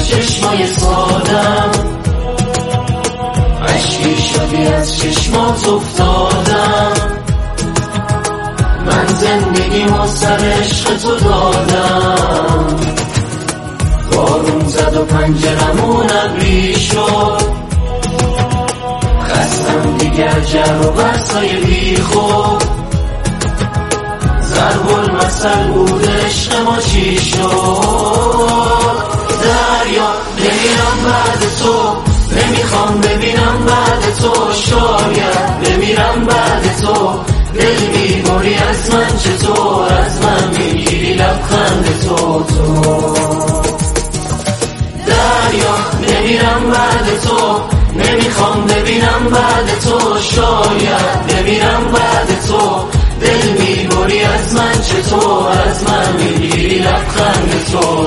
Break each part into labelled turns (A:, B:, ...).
A: چشمای سادم، عشقی شدی از چشمات افتادم. من زندگیمو سر عشق تو دادم، بارون زد و پنجرمون ابری شد. خستم دیگر جر و بحثای بی خود، ضرب المثل بود عشق ما چی شد. دریا نمیرم بعد تو، نمیخوام ببینم بعد تو، شاید بمیرم بعد تو. دل میبری از من چطور، از من میگیری لبخند تو. دریا نمیرم بعد تو، نمیخوام ببینم بعد تو، شاید بمیرم بعد تو. دل میبری از من چطور، از من میگیری لبخند تو.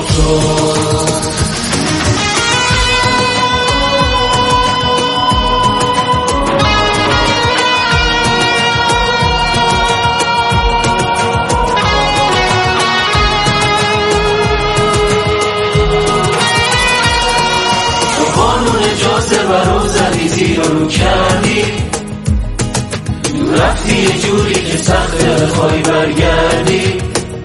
A: برو زدی زیر رو کردی، رفتی یه جوری که سخته بخوای برگردی.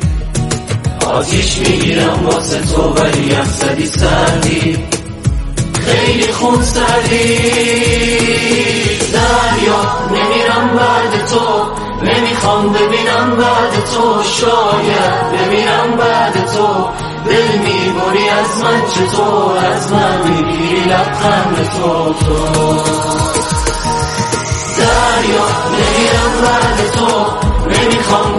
A: آتیش میگیرم واسه تو ولی افسدی سردی، خیلی خون سردی. دریا نمیرم بعد تو، نمیخوام ببینم بعد تو، شاید بمیرم بعد تو. دل میبری از من چطور، از من میگیری لبخند تو. دریا نمیرم بعد تو، نمیخوام